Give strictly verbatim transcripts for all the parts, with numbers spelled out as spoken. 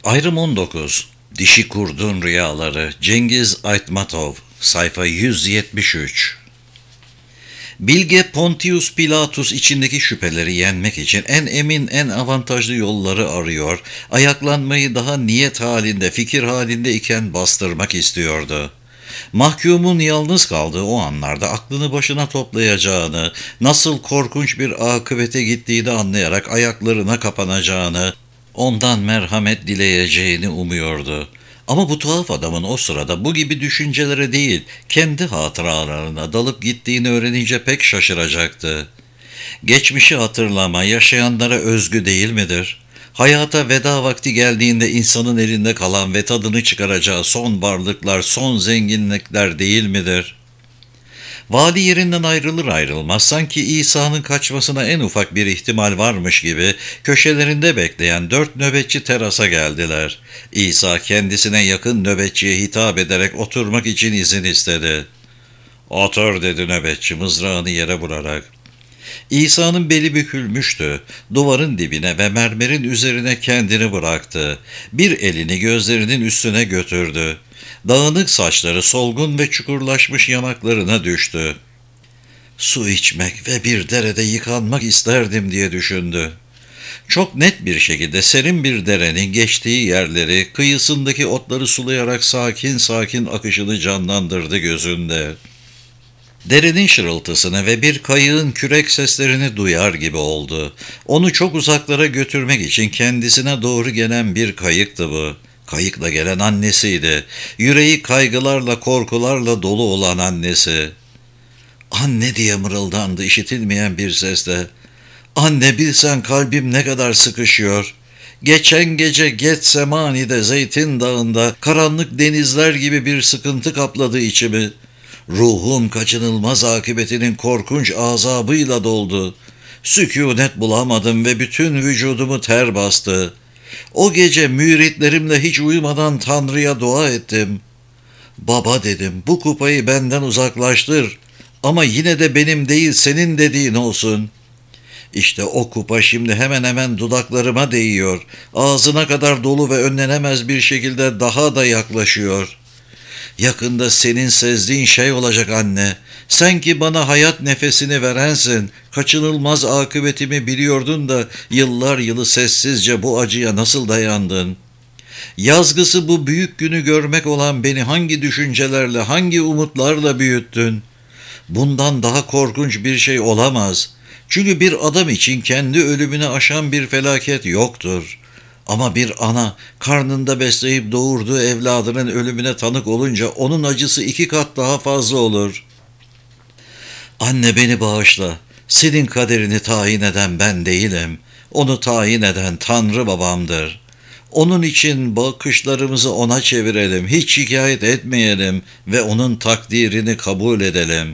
Ayrım on dokuz. Dişi Kurdun Rüyaları. Cengiz Aytmatov. Sayfa yüz yetmiş üç. Bilge Pontius Pilatus içindeki şüpheleri yenmek için en emin, en avantajlı yolları arıyor, ayaklanmayı daha niyet halinde, fikir halinde iken bastırmak istiyordu. Mahkumun yalnız kaldığı o anlarda aklını başına toplayacağını, nasıl korkunç bir akıbete gittiğini anlayarak ayaklarına kapanacağını, ondan merhamet dileyeceğini umuyordu. Ama bu tuhaf adamın o sırada bu gibi düşüncelere değil, kendi hatıralarına dalıp gittiğini öğrenince pek şaşıracaktı. Geçmişi hatırlama yaşayanlara özgü değil midir? Hayata veda vakti geldiğinde insanın elinde kalan ve tadını çıkaracağı son varlıklar, son zenginlikler değil midir? Vali yerinden ayrılır ayrılmaz sanki İsa'nın kaçmasına en ufak bir ihtimal varmış gibi köşelerinde bekleyen dört nöbetçi terasa geldiler. İsa kendisine yakın nöbetçiye hitap ederek oturmak için izin istedi. "Otur," dedi nöbetçi mızrağını yere vurarak. İsa'nın beli bükülmüştü. Duvarın dibine ve mermerin üzerine kendini bıraktı. Bir elini gözlerinin üstüne götürdü. Dağınık saçları solgun ve çukurlaşmış yanaklarına düştü. Su içmek ve bir derede yıkanmak isterdim diye düşündü. Çok net bir şekilde serin bir derenin geçtiği yerleri, kıyısındaki otları sulayarak sakin sakin akışını canlandırdı gözünde. Derenin şırıltısını ve bir kayığın kürek seslerini duyar gibi oldu. Onu çok uzaklara götürmek için kendisine doğru gelen bir kayıktı bu. Kayıkla gelen annesiydi. Yüreği kaygılarla, korkularla dolu olan annesi. "Anne," diye mırıldandı işitilmeyen bir sesle. "Anne, bilsen kalbim ne kadar sıkışıyor. Geçen gece Getsemani'de Zeytin Dağı'nda karanlık denizler gibi bir sıkıntı kapladı içimi. Ruhum kaçınılmaz akıbetinin korkunç azabıyla doldu. Sükûnet bulamadım ve bütün vücudumu ter bastı. O gece müritlerimle hiç uyumadan Tanrı'ya dua ettim. Baba, dedim, bu kupayı benden uzaklaştır ama yine de benim değil senin dediğin olsun. İşte o kupa şimdi hemen hemen dudaklarıma değiyor. Ağzına kadar dolu ve önlenemez bir şekilde daha da yaklaşıyor. Yakında senin sezdiğin şey olacak anne. Sen ki bana hayat nefesini verensin. Kaçınılmaz akıbetimi biliyordun da yıllar yılı sessizce bu acıya nasıl dayandın? Yazgısı bu büyük günü görmek olan beni hangi düşüncelerle, hangi umutlarla büyüttün? Bundan daha korkunç bir şey olamaz. Çünkü bir adam için kendi ölümünü aşan bir felaket yoktur. Ama bir ana karnında besleyip doğurduğu evladının ölümüne tanık olunca onun acısı iki kat daha fazla olur. Anne, beni bağışla. Senin kaderini tayin eden ben değilim. Onu tayin eden Tanrı babamdır. Onun için bakışlarımızı ona çevirelim, hiç şikayet etmeyelim ve onun takdirini kabul edelim."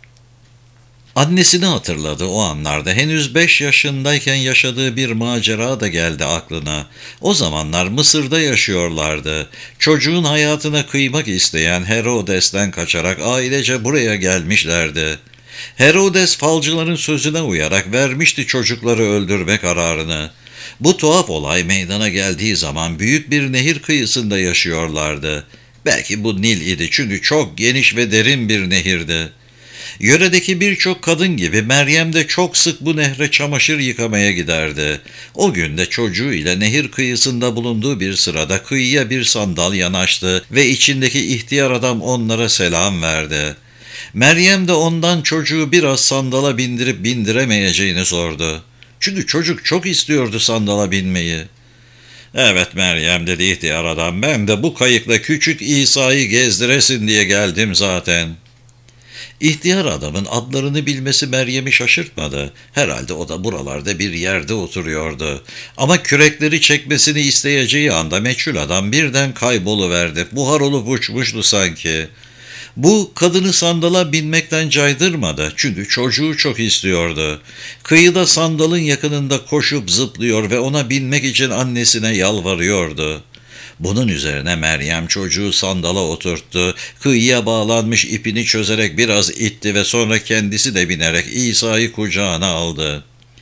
Annesini hatırladı o anlarda. Henüz beş yaşındayken yaşadığı bir macera da geldi aklına. O zamanlar Mısır'da yaşıyorlardı. Çocuğun hayatına kıymak isteyen Herodes'ten kaçarak ailece buraya gelmişlerdi. Herodes falcıların sözüne uyarak vermişti çocukları öldürme kararını. Bu tuhaf olay meydana geldiği zaman büyük bir nehir kıyısında yaşıyorlardı. Belki bu Nil idi çünkü çok geniş ve derin bir nehirdi. Yöredeki birçok kadın gibi Meryem de çok sık bu nehre çamaşır yıkamaya giderdi. O gün de çocuğu ile nehir kıyısında bulunduğu bir sırada kıyıya bir sandal yanaştı ve içindeki ihtiyar adam onlara selam verdi. Meryem de ondan çocuğu biraz sandala bindirip bindiremeyeceğini sordu. Çünkü çocuk çok istiyordu sandala binmeyi. "Evet Meryem," dedi ihtiyar adam, "ben de bu kayıkla küçük İsa'yı gezdiresin diye geldim zaten." İhtiyar adamın adlarını bilmesi Meryem'i şaşırtmadı. Herhalde o da buralarda bir yerde oturuyordu. Ama kürekleri çekmesini isteyeceği anda meçhul adam birden kayboluverdi. Buhar olup uçmuştu sanki. Bu kadını sandala binmekten caydırmadı çünkü çocuğu çok istiyordu. Kıyıda sandalın yakınında koşup zıplıyor ve ona binmek için annesine yalvarıyordu. Bunun üzerine Meryem çocuğu sandala oturttu, kıyıya bağlanmış ipini çözerek biraz itti ve sonra kendisi de binerek İsa'yı kucağına aldı.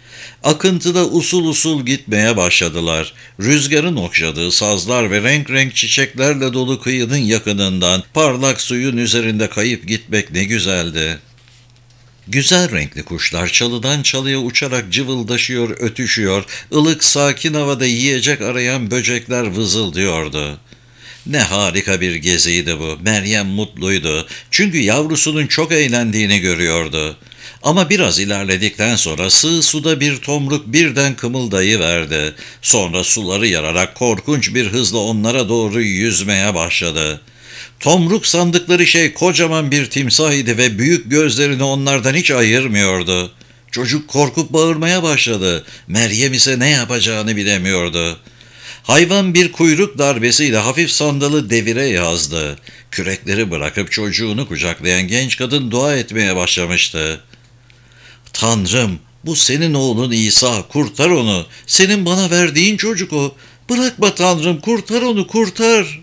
Akıntıda usul usul gitmeye başladılar. Rüzgarın okşadığı sazlar ve renk renk çiçeklerle dolu kıyının yakınından parlak suyun üzerinde kayıp gitmek ne güzeldi. Güzel renkli kuşlar çalıdan çalıya uçarak cıvıldaşıyor, ötüşüyor, ılık sakin havada yiyecek arayan böcekler vızıldıyordu. Ne harika bir geziydi bu. Meryem mutluydu. Çünkü yavrusunun çok eğlendiğini görüyordu. Ama biraz ilerledikten sonra sığ suda bir tomruk birden kımıldayıverdi. Sonra suları yararak korkunç bir hızla onlara doğru yüzmeye başladı. Tomruk sandıkları şey kocaman bir timsah idi ve büyük gözlerini onlardan hiç ayırmıyordu. Çocuk korkup bağırmaya başladı. Meryem ise ne yapacağını bilemiyordu. Hayvan bir kuyruk darbesiyle hafif sandalı devire yazdı. Kürekleri bırakıp çocuğunu kucaklayan genç kadın dua etmeye başlamıştı. Tanrım, bu senin oğlun İsa, kurtar onu. Senin bana verdiğin çocuk o. Bırakma Tanrım, kurtar onu, kurtar.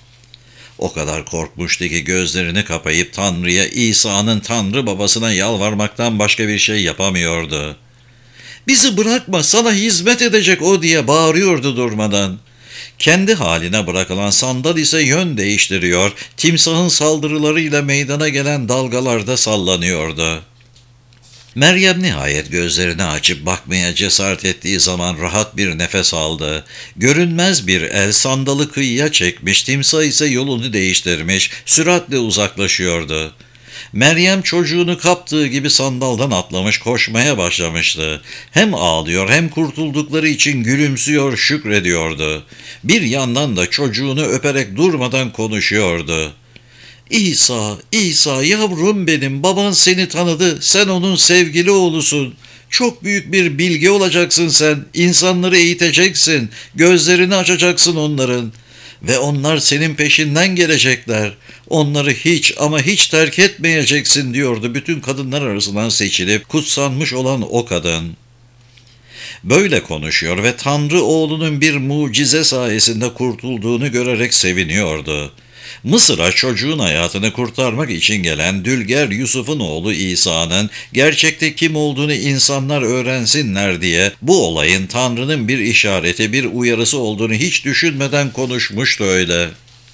O kadar korkmuştu ki gözlerini kapayıp Tanrı'ya, İsa'nın Tanrı babasına yalvarmaktan başka bir şey yapamıyordu. Bizi bırakma, sana hizmet edecek o diye bağırıyordu durmadan. Kendi haline bırakılan sandal ise yön değiştiriyor, timsahın saldırılarıyla meydana gelen dalgalarda sallanıyordu. Meryem nihayet gözlerini açıp bakmaya cesaret ettiği zaman rahat bir nefes aldı. Görünmez bir el sandalı kıyıya çekmiş, timsah ise yolunu değiştirmiş, süratle uzaklaşıyordu. Meryem çocuğunu kaptığı gibi sandaldan atlamış koşmaya başlamıştı. Hem ağlıyor hem kurtuldukları için gülümsüyor, şükrediyordu. Bir yandan da çocuğunu öperek durmadan konuşuyordu. İsa, İsa yavrum benim, baban seni tanıdı, sen onun sevgili oğlusun. Çok büyük bir bilge olacaksın sen, insanları eğiteceksin, gözlerini açacaksın onların. Ve onlar senin peşinden gelecekler. Onları hiç ama hiç terk etmeyeceksin diyordu bütün kadınlar arasından seçilip kutsanmış olan o kadın. Böyle konuşuyor ve Tanrı oğlunun bir mucize sayesinde kurtulduğunu görerek seviniyordu. Mısır'a çocuğun hayatını kurtarmak için gelen Dülger Yusuf'un oğlu İsa'nın gerçekte kim olduğunu insanlar öğrensinler diye bu olayın Tanrı'nın bir işareti, bir uyarısı olduğunu hiç düşünmeden konuşmuştu öyle.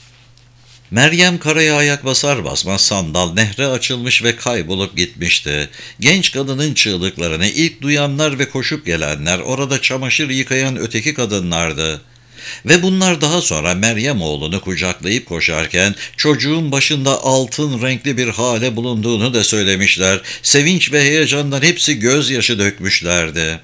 Meryem karaya ayak basar basmaz sandal nehre açılmış ve kaybolup gitmişti. Genç kadının çığlıklarını ilk duyanlar ve koşup gelenler orada çamaşır yıkayan öteki kadınlardı. Ve bunlar daha sonra Meryem oğlunu kucaklayıp koşarken çocuğun başında altın renkli bir hale bulunduğunu da söylemişler. Sevinç ve heyecandan hepsi gözyaşı dökmüşlerdi.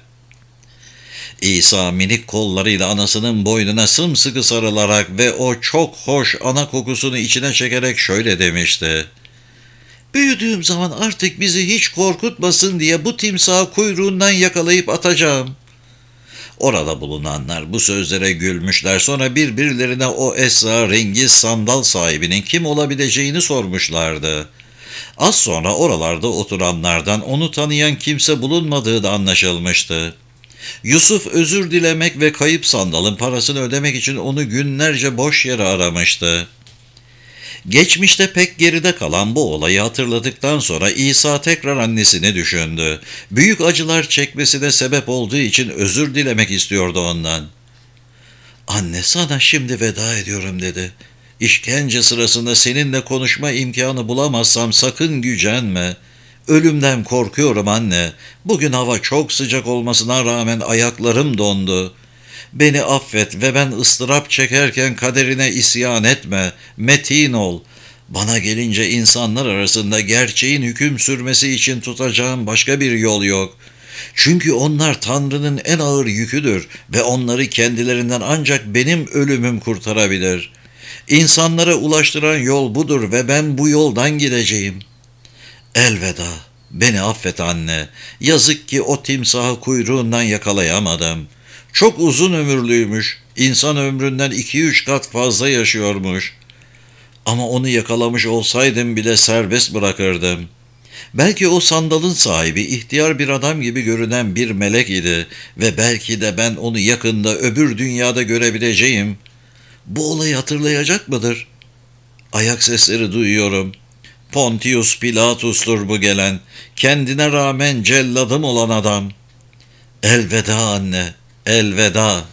İsa minik kollarıyla anasının boynuna sımsıkı sarılarak ve o çok hoş ana kokusunu içine çekerek şöyle demişti. Büyüdüğüm zaman artık bizi hiç korkutmasın diye bu timsahı kuyruğundan yakalayıp atacağım. Orada bulunanlar bu sözlere gülmüşler, sonra birbirlerine o esrarengiz sandal sahibinin kim olabileceğini sormuşlardı. Az sonra oralarda oturanlardan onu tanıyan kimse bulunmadığı da anlaşılmıştı. Yusuf özür dilemek ve kayıp sandalın parasını ödemek için onu günlerce boş yere aramıştı. Geçmişte pek geride kalan bu olayı hatırladıktan sonra İsa tekrar annesini düşündü. Büyük acılar çekmesine sebep olduğu için özür dilemek istiyordu ondan. "Anne, sana şimdi veda ediyorum," dedi. "İşkence sırasında seninle konuşma imkanı bulamazsam sakın gücenme. Ölümden korkuyorum anne. Bugün hava çok sıcak olmasına rağmen ayaklarım dondu. Beni affet ve ben ıstırap çekerken kaderine isyan etme. Metin ol. Bana gelince insanlar arasında gerçeğin hüküm sürmesi için tutacağım başka bir yol yok. Çünkü onlar Tanrı'nın en ağır yüküdür ve onları kendilerinden ancak benim ölümüm kurtarabilir. İnsanlara ulaştıran yol budur ve ben bu yoldan gideceğim. Elveda. Beni affet anne. Yazık ki o timsahı kuyruğundan yakalayamadım. Çok uzun ömürlüymüş. İnsan ömründen iki üç kat fazla yaşıyormuş. Ama onu yakalamış olsaydım bile serbest bırakırdım. Belki o sandalın sahibi ihtiyar bir adam gibi görünen bir melek idi ve belki de ben onu yakında öbür dünyada görebileceğim. Bu olayı hatırlayacak mıdır? Ayak sesleri duyuyorum. Pontius Pilatus'tur bu gelen. Kendine rağmen celladım olan adam. Elveda anne, elveda.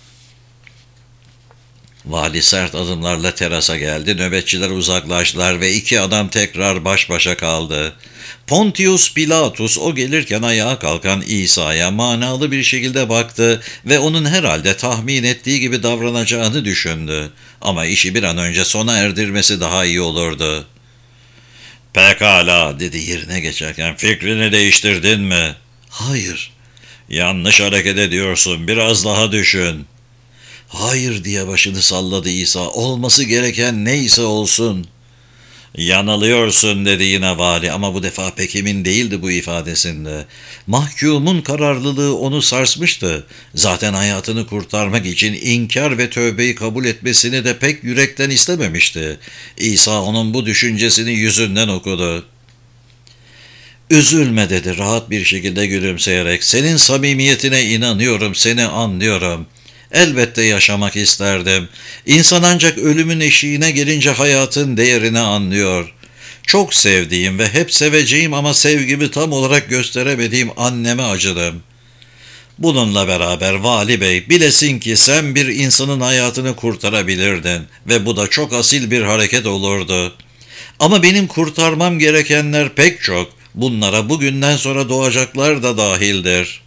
Vali sert adımlarla terasa geldi, nöbetçiler uzaklaştılar ve iki adam tekrar baş başa kaldı. Pontius Pilatus o gelirken ayağa kalkan İsa'ya manalı bir şekilde baktı ve onun herhalde tahmin ettiği gibi davranacağını düşündü. Ama işi bir an önce sona erdirmesi daha iyi olurdu. "Pekala," dedi yerine geçerken, "fikrini değiştirdin mi?" "Hayır." "Yanlış hareket ediyorsun, biraz daha düşün." "Hayır," diye başını salladı İsa, "olması gereken neyse olsun." "Yanılıyorsun," dedi yine vali, ama bu defa pek emin değildi bu ifadesinde. Mahkumun kararlılığı onu sarsmıştı. Zaten hayatını kurtarmak için inkar ve tövbeyi kabul etmesini de pek yürekten istememişti. İsa onun bu düşüncesini yüzünden okudu. "Üzülme," dedi rahat bir şekilde gülümseyerek. "Senin samimiyetine inanıyorum, seni anlıyorum. Elbette yaşamak isterdim. İnsan ancak ölümün eşiğine gelince hayatın değerini anlıyor. Çok sevdiğim ve hep seveceğim ama sevgimi tam olarak gösteremediğim anneme acıdım. Bununla beraber vali bey, bilesin ki sen bir insanın hayatını kurtarabilirdin ve bu da çok asil bir hareket olurdu. Ama benim kurtarmam gerekenler pek çok. Bunlara bugünden sonra doğacaklar da dahildir."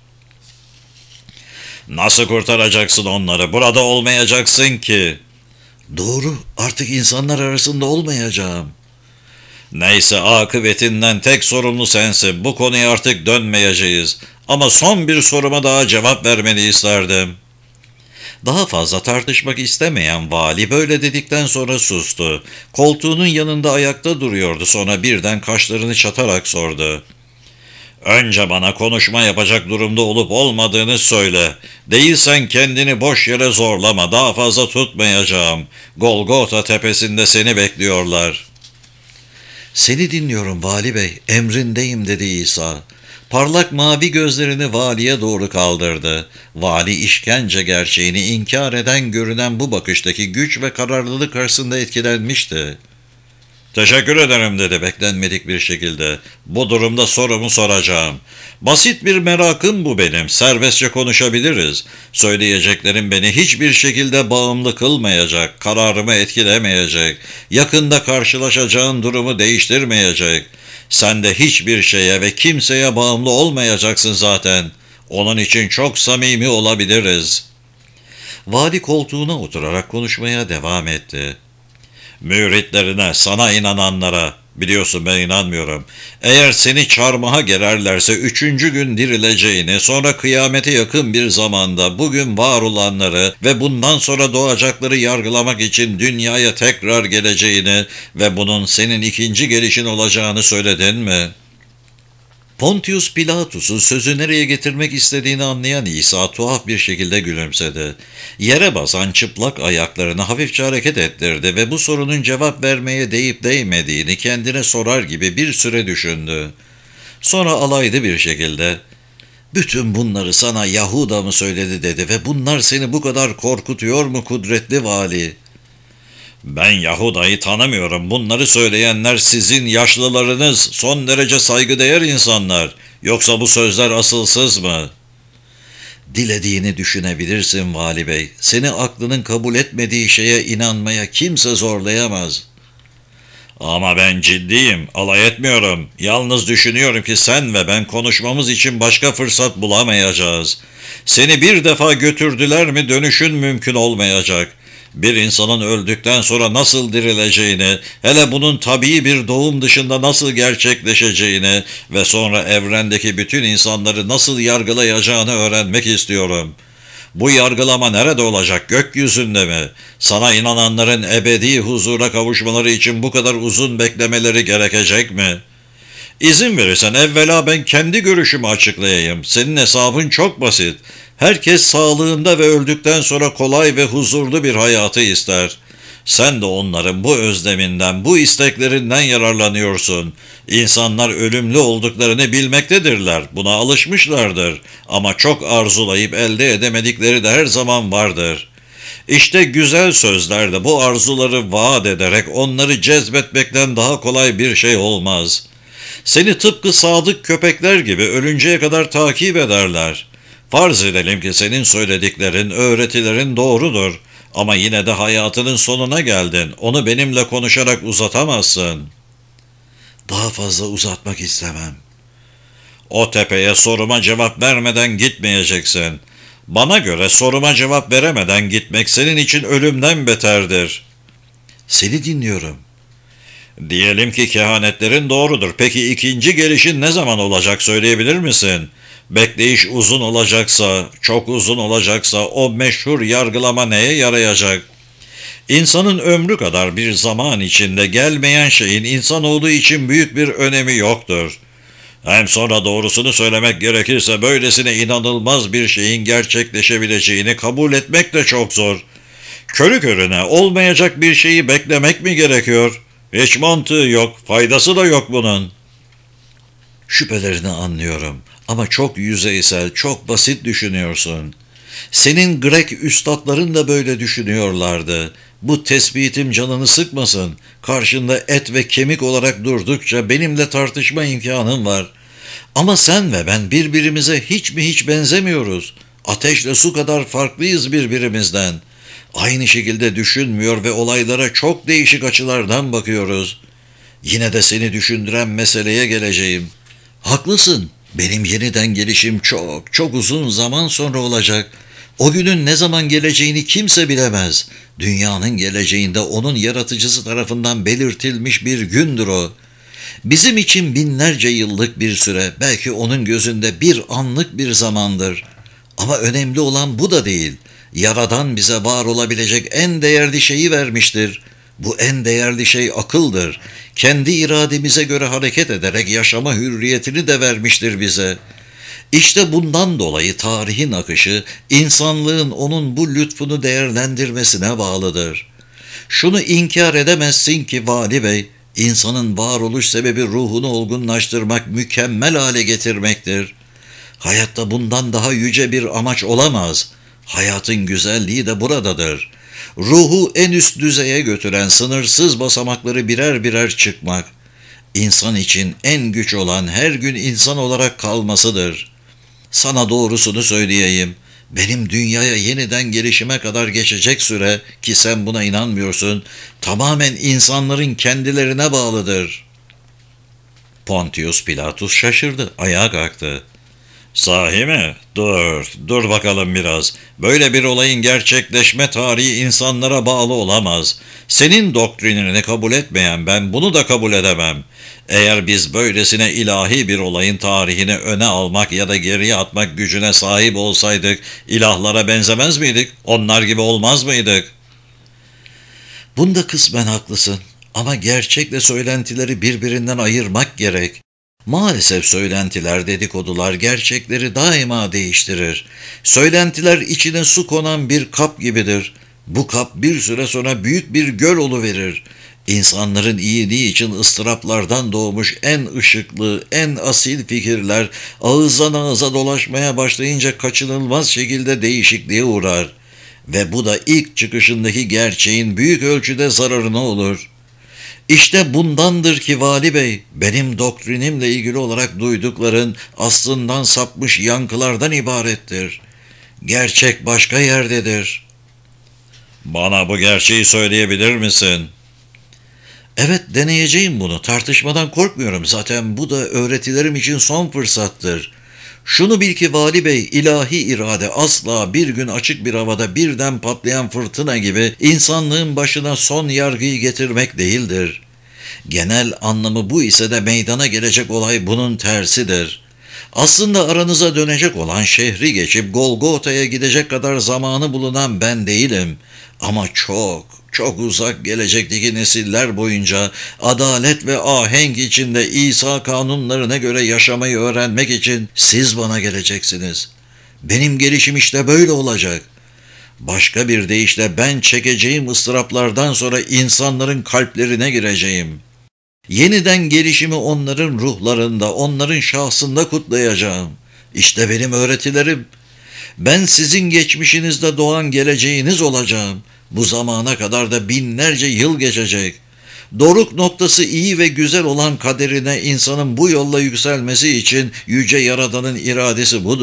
"Nasıl kurtaracaksın onları? Burada olmayacaksın ki." "Doğru, artık insanlar arasında olmayacağım." "Neyse, akıbetinden tek sorumlu sensin. Bu konuya artık dönmeyeceğiz. Ama son bir soruma daha cevap vermeni isterdim." Daha fazla tartışmak istemeyen vali böyle dedikten sonra sustu. Koltuğunun yanında ayakta duruyordu, sonra birden kaşlarını çatarak sordu. "Önce bana konuşma yapacak durumda olup olmadığını söyle. Değilsen kendini boş yere zorlama, daha fazla tutmayacağım. Golgota tepesinde seni bekliyorlar." "Seni dinliyorum vali bey, emrindeyim," dedi İsa. Parlak mavi gözlerini valiye doğru kaldırdı. Vali işkence gerçeğini inkar eden görünen bu bakıştaki güç ve kararlılık karşısında etkilenmişti. "Teşekkür ederim," dedi beklenmedik bir şekilde. "Bu durumda sorumu soracağım. Basit bir merakım bu benim. Serbestçe konuşabiliriz. Söyleyeceklerim beni hiçbir şekilde bağımlı kılmayacak, kararımı etkilemeyecek, yakında karşılaşacağın durumu değiştirmeyecek. Sen de hiçbir şeye ve kimseye bağımlı olmayacaksın zaten. Onun için çok samimi olabiliriz." Vali koltuğuna oturarak konuşmaya devam etti. "Müritlerine, sana inananlara, biliyorsun ben inanmıyorum. Eğer seni çarmıha gererlerse üçüncü gün dirileceğini, sonra kıyamete yakın bir zamanda bugün var olanları ve bundan sonra doğacakları yargılamak için dünyaya tekrar geleceğini ve bunun senin ikinci gelişin olacağını söyledin mi?" Pontius Pilatus'un sözü nereye getirmek istediğini anlayan İsa tuhaf bir şekilde gülümsedi. Yere basan çıplak ayaklarını hafifçe hareket ettirdi ve bu sorunun cevap vermeye değip değmediğini kendine sorar gibi bir süre düşündü. Sonra alaylı bir şekilde, "Bütün bunları sana Yahuda mı söyledi?" dedi ve "Bunlar seni bu kadar korkutuyor mu kudretli vali?" "Ben Yahuda'yı tanımıyorum. Bunları söyleyenler sizin yaşlılarınız, son derece saygıdeğer insanlar. Yoksa bu sözler asılsız mı?" "Dilediğini düşünebilirsin vali bey. Seni aklının kabul etmediği şeye inanmaya kimse zorlayamaz." "Ama ben ciddiyim, alay etmiyorum. Yalnız düşünüyorum ki sen ve ben konuşmamız için başka fırsat bulamayacağız. Seni bir defa götürdüler mi dönüşün mümkün olmayacak. Bir insanın öldükten sonra nasıl dirileceğini, hele bunun tabii bir doğum dışında nasıl gerçekleşeceğini ve sonra evrendeki bütün insanları nasıl yargılayacağını öğrenmek istiyorum. Bu yargılama nerede olacak? Gökyüzünde mi? Sana inananların ebedi huzura kavuşmaları için bu kadar uzun beklemeleri gerekecek mi? İzin verirsen evvela ben kendi görüşümü açıklayayım. Senin hesabın çok basit. Herkes sağlığında ve öldükten sonra kolay ve huzurlu bir hayatı ister. Sen de onların bu özleminden, bu isteklerinden yararlanıyorsun. İnsanlar ölümlü olduklarını bilmektedirler. Buna alışmışlardır. Ama çok arzulayıp elde edemedikleri de her zaman vardır. İşte güzel sözlerde bu arzuları vaat ederek onları cezbetmekten daha kolay bir şey olmaz. Seni tıpkı sadık köpekler gibi ölünceye kadar takip ederler. Farz edelim ki senin söylediklerin, öğretilerin doğrudur. Ama yine de hayatının sonuna geldin. Onu benimle konuşarak uzatamazsın. Daha fazla uzatmak istemem. O tepeye soruma cevap vermeden gitmeyeceksin. Bana göre soruma cevap veremeden gitmek senin için ölümden beterdir. Seni dinliyorum. Diyelim ki kehanetlerin doğrudur. Peki ikinci gelişin ne zaman olacak söyleyebilir misin? Bekleyiş uzun olacaksa, çok uzun olacaksa o meşhur yargılama neye yarayacak? İnsanın ömrü kadar bir zaman içinde gelmeyen şeyin insanoğlu için büyük bir önemi yoktur. Hem sonra doğrusunu söylemek gerekirse böylesine inanılmaz bir şeyin gerçekleşebileceğini kabul etmek de çok zor. Körü körüne olmayacak bir şeyi beklemek mi gerekiyor? Hiç mantığı yok, faydası da yok bunun. Şüphelerini anlıyorum ama çok yüzeysel, çok basit düşünüyorsun. Senin Grek üstadların da böyle düşünüyorlardı. Bu tespitim canını sıkmasın. Karşında et ve kemik olarak durdukça benimle tartışma imkanın var. Ama sen ve ben birbirimize hiç mi hiç benzemiyoruz. Ateşle su kadar farklıyız birbirimizden. Aynı şekilde düşünmüyor ve olaylara çok değişik açılardan bakıyoruz. Yine de seni düşündüren meseleye geleceğim. Haklısın. Benim yeniden gelişim çok, çok uzun zaman sonra olacak. O günün ne zaman geleceğini kimse bilemez. Dünyanın geleceğinde onun yaratıcısı tarafından belirtilmiş bir gündür o. Bizim için binlerce yıllık bir süre, belki onun gözünde bir anlık bir zamandır. Ama önemli olan bu da değil. Yaradan bize var olabilecek en değerli şeyi vermiştir. Bu en değerli şey akıldır. Kendi irademize göre hareket ederek yaşama hürriyetini de vermiştir bize. İşte bundan dolayı tarihin akışı, insanlığın onun bu lütfunu değerlendirmesine bağlıdır. Şunu inkar edemezsin ki Vali Bey, insanın varoluş sebebi ruhunu olgunlaştırmak, mükemmel hale getirmektir. Hayatta bundan daha yüce bir amaç olamaz. Hayatın güzelliği de buradadır. Ruhu en üst düzeye götüren sınırsız basamakları birer birer çıkmak. İnsan için en güç olan her gün insan olarak kalmasıdır. Sana doğrusunu söyleyeyim. Benim dünyaya yeniden gelişime kadar geçecek süre, ki sen buna inanmıyorsun, tamamen insanların kendilerine bağlıdır. Pontius Pilatus şaşırdı, ayağa kalktı. Sahi mi? Dur, dur bakalım biraz. Böyle bir olayın gerçekleşme tarihi insanlara bağlı olamaz. Senin doktrinini kabul etmeyen ben bunu da kabul edemem. Eğer biz böylesine ilahi bir olayın tarihini öne almak ya da geriye atmak gücüne sahip olsaydık, ilahlara benzemez miydik? Onlar gibi olmaz mıydık? Bunda kısmen haklısın. Ama gerçekle söylentileri birbirinden ayırmak gerek. Maalesef söylentiler, dedikodular gerçekleri daima değiştirir. Söylentiler içine su konan bir kap gibidir. Bu kap bir süre sonra büyük bir göl oluverir. İnsanların iyiliği için ıstıraplardan doğmuş en ışıklı, en asil fikirler ağızdan ağıza dolaşmaya başlayınca kaçınılmaz şekilde değişikliğe uğrar. Ve bu da ilk çıkışındaki gerçeğin büyük ölçüde zararına olur. İşte bundandır ki Vali Bey, benim doktrinimle ilgili olarak duydukların aslından sapmış yankılardan ibarettir. Gerçek başka yerdedir. Bana bu gerçeği söyleyebilir misin? Evet, deneyeceğim bunu. Tartışmadan korkmuyorum. Zaten bu da öğretilerim için son fırsattır. Şunu bil ki Vali Bey, ilahi irade asla bir gün açık bir havada birden patlayan fırtına gibi insanlığın başına son yargıyı getirmek değildir. Genel anlamı bu ise de meydana gelecek olay bunun tersidir. Aslında aranıza dönecek olan şehri geçip Golgota'ya gidecek kadar zamanı bulunan ben değilim. Ama çok, çok uzak gelecekteki nesiller boyunca adalet ve ahenk içinde İsa kanunlarına göre yaşamayı öğrenmek için siz bana geleceksiniz. Benim gelişim işte böyle olacak. Başka bir deyişle ben çekeceğim ıstıraplardan sonra insanların kalplerine gireceğim. Yeniden gelişimi onların ruhlarında, onların şahsında kutlayacağım. İşte benim öğretilerim. Ben sizin geçmişinizde doğan geleceğiniz olacağım. Bu zamana kadar da binlerce yıl geçecek. Doruk noktası iyi ve güzel olan kaderine insanın bu yolla yükselmesi için Yüce Yaradan'ın iradesi budur.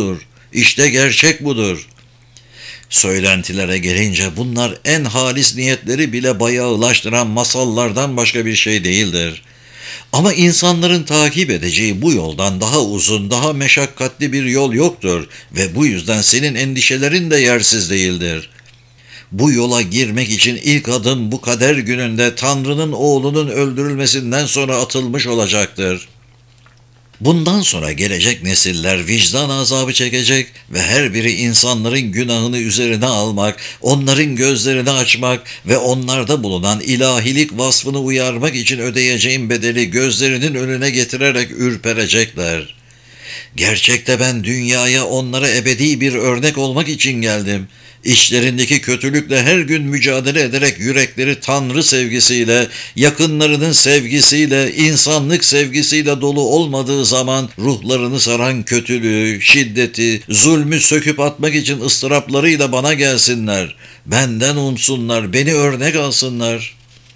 İşte gerçek budur. Söylentilere gelince bunlar en halis niyetleri bile bayağılaştıran masallardan başka bir şey değildir. Ama insanların takip edeceği bu yoldan daha uzun, daha meşakkatli bir yol yoktur ve bu yüzden senin endişelerin de yersiz değildir. Bu yola girmek için ilk adım bu kader gününde Tanrı'nın oğlunun öldürülmesinden sonra atılmış olacaktır. Bundan sonra gelecek nesiller vicdan azabı çekecek ve her biri insanların günahını üzerine almak, onların gözlerini açmak ve onlarda bulunan ilahilik vasfını uyarmak için ödeyeceğim bedeli gözlerinin önüne getirerek ürperecekler. Gerçekte ben dünyaya onlara ebedi bir örnek olmak için geldim. İçlerindeki kötülükle her gün mücadele ederek yürekleri Tanrı sevgisiyle, yakınlarının sevgisiyle, insanlık sevgisiyle dolu olmadığı zaman ruhlarını saran kötülüğü, şiddeti, zulmü söküp atmak için ıstıraplarıyla bana gelsinler. Benden umsunlar, beni örnek alsınlar.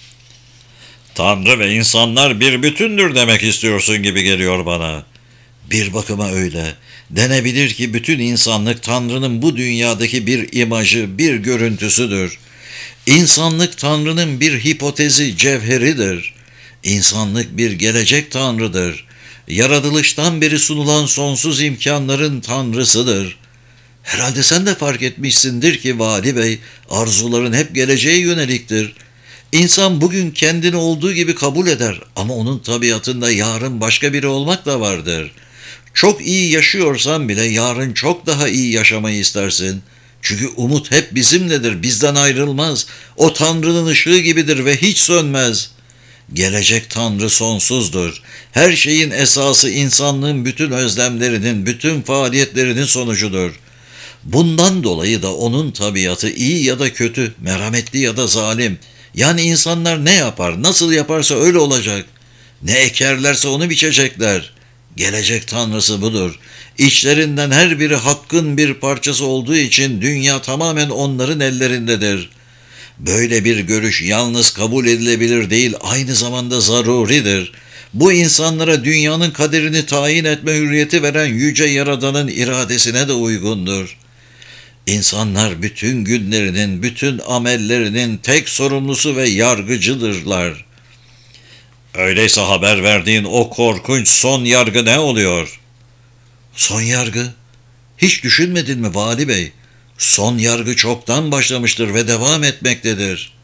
Tanrı ve insanlar bir bütündür demek istiyorsun gibi geliyor bana. Bir bakıma öyle. Denebilir ki bütün insanlık Tanrı'nın bu dünyadaki bir imajı, bir görüntüsüdür. İnsanlık Tanrı'nın bir hipotezi, cevheridir. İnsanlık bir gelecek Tanrı'dır. Yaratılıştan beri sunulan sonsuz imkanların Tanrısıdır. Herhalde sen de fark etmişsindir ki Vali Bey, arzuların hep geleceğe yöneliktir. İnsan bugün kendini olduğu gibi kabul eder ama onun tabiatında yarın başka biri olmak da vardır. Çok iyi yaşıyorsan bile yarın çok daha iyi yaşamayı istersin. Çünkü umut hep bizimledir, bizden ayrılmaz. O Tanrı'nın ışığı gibidir ve hiç sönmez. Gelecek Tanrı sonsuzdur. Her şeyin esası insanlığın bütün özlemlerinin, bütün faaliyetlerinin sonucudur. Bundan dolayı da onun tabiatı iyi ya da kötü, merhametli ya da zalim. Yani insanlar ne yapar, nasıl yaparsa öyle olacak. Ne ekerlerse onu biçecekler. Gelecek Tanrısı budur. İçlerinden her biri hakkın bir parçası olduğu için dünya tamamen onların ellerindedir. Böyle bir görüş yalnız kabul edilebilir değil, aynı zamanda zaruridir. Bu insanlara dünyanın kaderini tayin etme hürriyeti veren yüce Yaradan'ın iradesine de uygundur. İnsanlar bütün günlerinin, bütün amellerinin tek sorumlusu ve yargıcıdırlar. Öyleyse haber verdiğin o korkunç son yargı ne oluyor? Son yargı? Hiç düşünmedin mi Vali Bey? Son yargı çoktan başlamıştır ve devam etmektedir.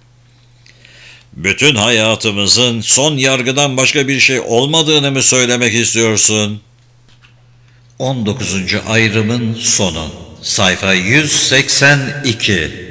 Bütün hayatımızın son yargıdan başka bir şey olmadığını mı söylemek istiyorsun? on dokuzuncu ayrımın sonu. Sayfa yüz seksen iki.